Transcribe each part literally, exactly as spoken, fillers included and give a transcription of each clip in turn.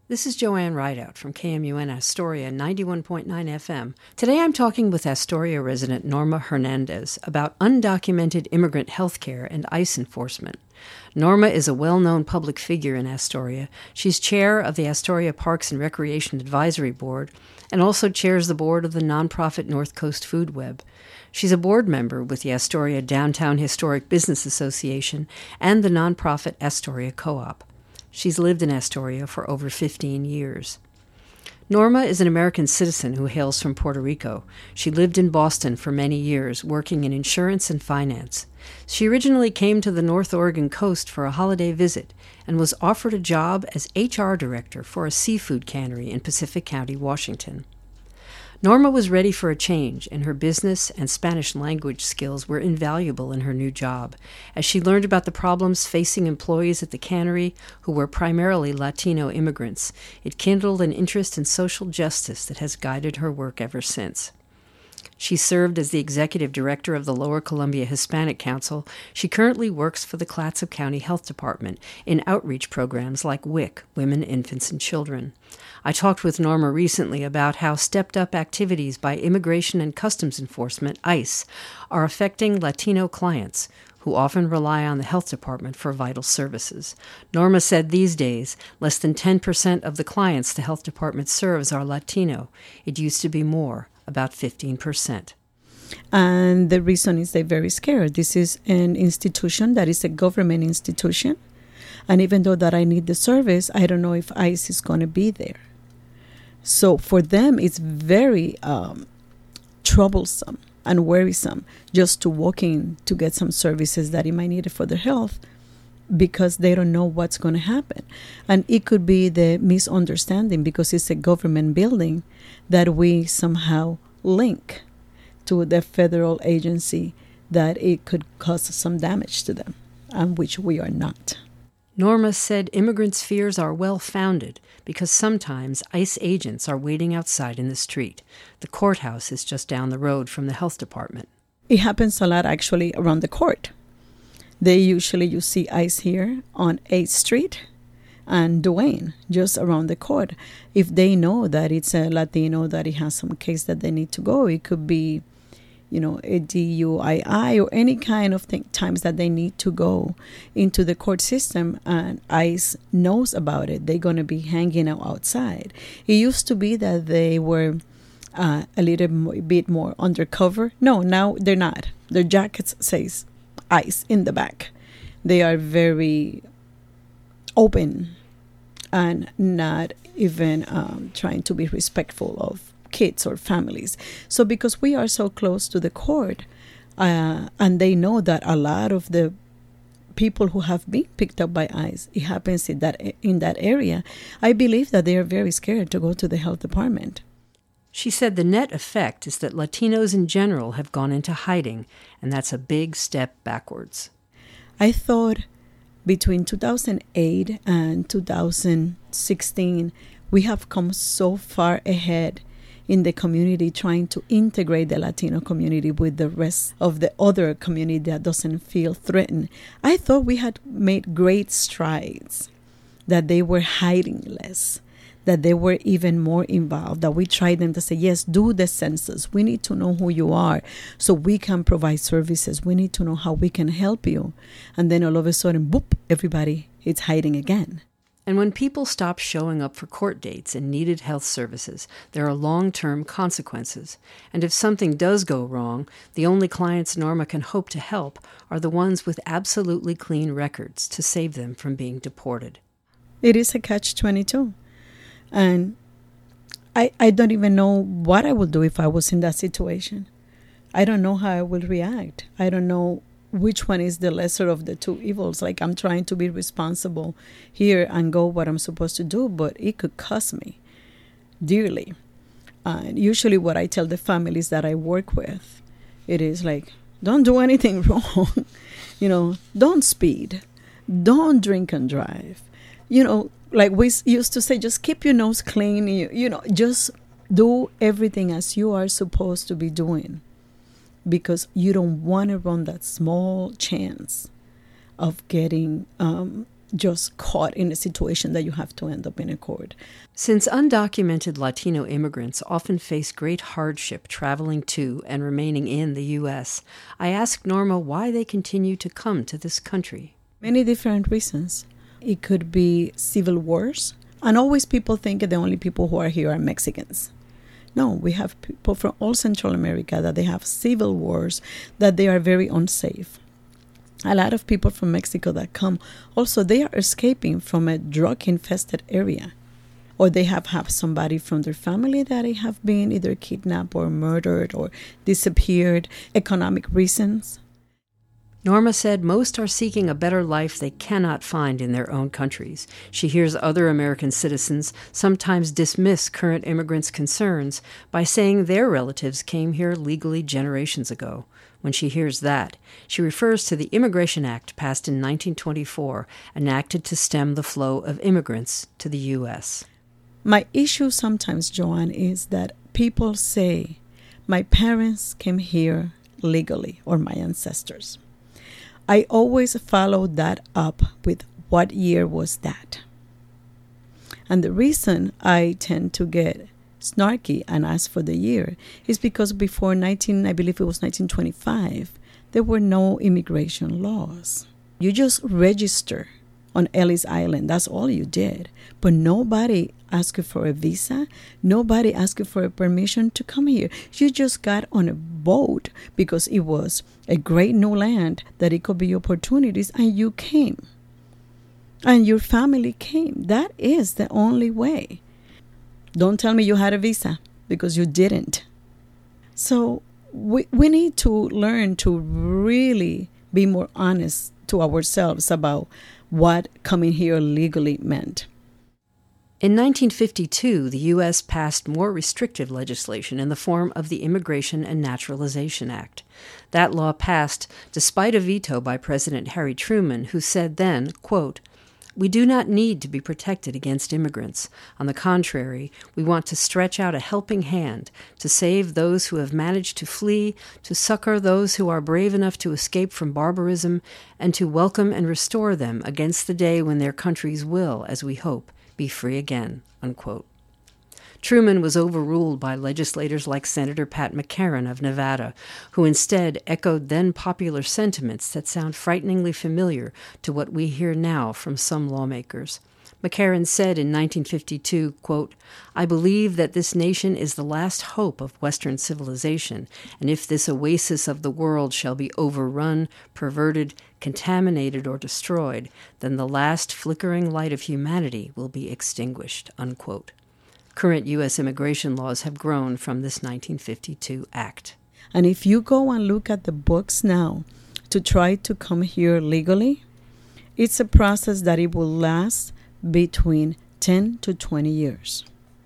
This is Joanne Rideout from K M U N Astoria ninety-one point nine F M. Today I'm talking with Astoria resident Norma Hernandez about undocumented immigrant health care and ICE enforcement. Norma is a well-known public figure in Astoria. She's chair of the Astoria Parks and Recreation Advisory Board and also chairs the board of the nonprofit North Coast Food Web. She's a board member with the Astoria Downtown Historic Business Association and the nonprofit Astoria Co-op. She's lived in Astoria for over fifteen years. Norma is an American citizen who hails from Puerto Rico. She lived in Boston for many years, working in insurance and finance. She originally came to the North Oregon coast for a holiday visit and was offered a job as H R director for a seafood cannery in Pacific County, Washington. Norma was ready for a change, and her business and Spanish language skills were invaluable in her new job. As she learned about the problems facing employees at the cannery, who were primarily Latino immigrants, it kindled an interest in social justice that has guided her work ever since. She served as the executive director of the Lower Columbia Hispanic Council. She currently works for the Clatsop County Health Department in outreach programs like W I C, Women, Infants, and Children. I talked with Norma recently about how stepped-up activities by Immigration and Customs Enforcement, ICE, are affecting Latino clients, who often rely on the health department for vital services. Norma said these days, less than ten percent of the clients the health department serves are Latino. It used to be more, about fifteen percent. And the reason is they're very scared. This is an institution that is a government institution. And even though that I need the service, I don't know if ICE is going to be there. So for them, it's very um, troublesome and worrisome just to walk in to get some services that you might need for their health, because they don't know what's going to happen. And it could be the misunderstanding, because it's a government building, that we somehow link to the federal agency, that it could cause some damage to them, and which we are not. Norma said immigrants' fears are well-founded because sometimes ICE agents are waiting outside in the street. The courthouse is just down the road from the health department. It happens a lot actually around the court. They usually, you see ICE here on eighth Street and Duane, just around the court. If they know that it's a Latino, that it has some case that they need to go, it could be, you know, a D U I I or any kind of thing, times that they need to go into the court system, and ICE knows about it. They're going to be hanging out outside. It used to be that they were uh, a little bit more undercover. No, now they're not. Their jackets says ICE in the back. They are very open and not even um, trying to be respectful of kids or families. So because we are so close to the court, uh, and they know that a lot of the people who have been picked up by ICE, it happens in that in that area, I believe that they are very scared to go to the health department. She said the net effect is that Latinos in general have gone into hiding, and that's a big step backwards. I thought between two thousand eight and two thousand sixteen, we have come so far ahead in the community, trying to integrate the Latino community with the rest of the other community that doesn't feel threatened. I thought we had made great strides, that they were hiding less, that they were even more involved, that we tried them to say, yes, do the census. We need to know who you are so we can provide services. We need to know how we can help you. And then all of a sudden, boop, everybody is hiding again. And when people stop showing up for court dates and needed health services, there are long-term consequences. And if something does go wrong, the only clients Norma can hope to help are the ones with absolutely clean records to save them from being deported. It is a catch twenty-two. And I, I don't even know what I would do if I was in that situation. I don't know how I will react. I don't know which one is the lesser of the two evils. Like, I'm trying to be responsible here and go what I'm supposed to do, but it could cost me dearly. Uh, and usually what I tell the families that I work with, it is like, don't do anything wrong. You know, don't speed. Don't drink and drive. You know, like we used to say, just keep your nose clean. You, you know, just do everything as you are supposed to be doing, because you don't want to run that small chance of getting um, just caught in a situation that you have to end up in a court. Since undocumented Latino immigrants often face great hardship traveling to and remaining in the U S, I asked Norma why they continue to come to this country. Many different reasons. It could be civil wars. And always people think that the only people who are here are Mexicans. No, we have people from all Central America that they have civil wars, that they are very unsafe. A lot of people from Mexico that come, also they are escaping from a drug-infested area. Or they have have somebody from their family that they have been either kidnapped or murdered or disappeared, economic reasons. Norma said most are seeking a better life they cannot find in their own countries. She hears other American citizens sometimes dismiss current immigrants' concerns by saying their relatives came here legally generations ago. When she hears that, she refers to the Immigration Act passed in nineteen twenty-four, enacted to stem the flow of immigrants to the U S. My issue sometimes, Joanne, is that people say, my parents came here legally, or my ancestors. I always follow that up with what year was that? And the reason I tend to get snarky and ask for the year is because before nineteen, I believe it was nineteen twenty-five, there were no immigration laws. You just register on Ellis Island. That's all you did. But nobody asked you for a visa. Nobody asked you for a permission to come here. You just got on a boat because it was a great new land that it could be opportunities, and you came. And your family came. That is the only way. Don't tell me you had a visa, because you didn't. So we, we need to learn to really be more honest to ourselves about what coming here legally meant. In nineteen fifty-two, the U S passed more restrictive legislation in the form of the Immigration and Naturalization Act. That law passed despite a veto by President Harry Truman, who said then, quote, "We do not need to be protected against immigrants. On the contrary, we want to stretch out a helping hand to save those who have managed to flee, to succor those who are brave enough to escape from barbarism, and to welcome and restore them against the day when their countries will, as we hope, be free again," unquote. Truman was overruled by legislators like Senator Pat McCarran of Nevada, who instead echoed then popular sentiments that sound frighteningly familiar to what we hear now from some lawmakers. McCarran said in nineteen fifty-two, quote, "I believe that this nation is the last hope of Western civilization, and if this oasis of the world shall be overrun, perverted, contaminated, or destroyed, then the last flickering light of humanity will be extinguished," unquote. Current U S immigration laws have grown from this nineteen fifty-two act. And if you go and look at the books now to try to come here legally, it's a process that it will last between ten to twenty years.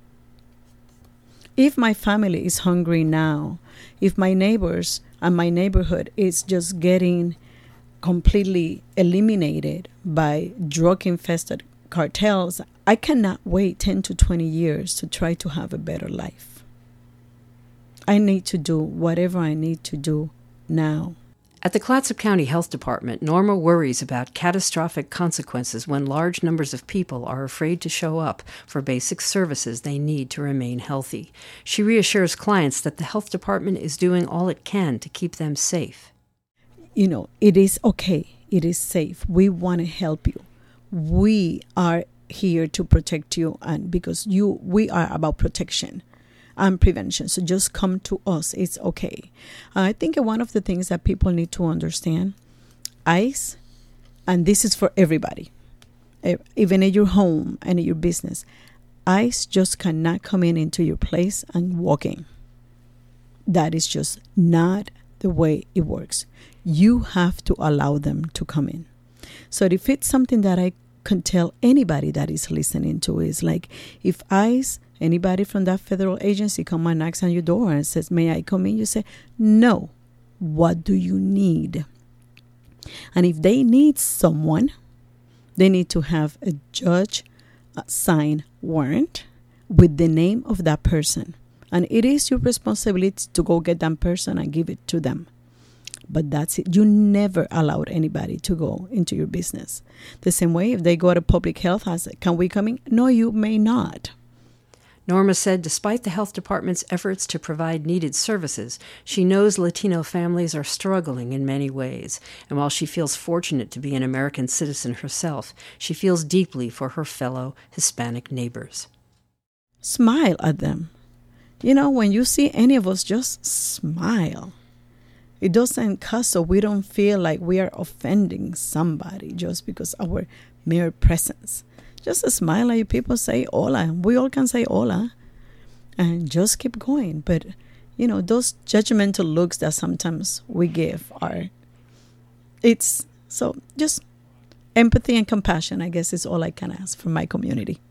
If my family is hungry now, if my neighbors and my neighborhood is just getting completely eliminated by drug-infested cartels, I cannot wait ten to twenty years to try to have a better life. I need to do whatever I need to do now. At the Clatsop County Health Department, Norma worries about catastrophic consequences when large numbers of people are afraid to show up for basic services they need to remain healthy. She reassures clients that the health department is doing all it can to keep them safe. You know, it is okay. It is safe. We want to help you. We are here to protect you, and because you, we are about protection and prevention. So just come to us. It's okay. I think one of the things that people need to understand, ICE, and this is for everybody, even at your home and at your business, ICE just cannot come in into your place and walk in. That is just not the way it works. You have to allow them to come in. So if it's something that I can tell anybody that is listening to, is like, if ICE, anybody from that federal agency come and knocks on your door and says, "May I come in?" You say, "No. What do you need?" And if they need someone, they need to have a judge sign warrant with the name of that person. And it is your responsibility to go get that person and give it to them. But that's it. You never allowed anybody to go into your business. The same way, if they go to public health, I said, can we come in? No, you may not. Norma said despite the health department's efforts to provide needed services, she knows Latino families are struggling in many ways. And while she feels fortunate to be an American citizen herself, she feels deeply for her fellow Hispanic neighbors. Smile at them. You know, when you see any of us, just smile. It doesn't cuss, so we don't feel like we are offending somebody just because of our mere presence. Just a smile at you. People say hola. We all can say hola. And just keep going. But, you know, those judgmental looks that sometimes we give are, it's, so just empathy and compassion, I guess, is all I can ask from my community.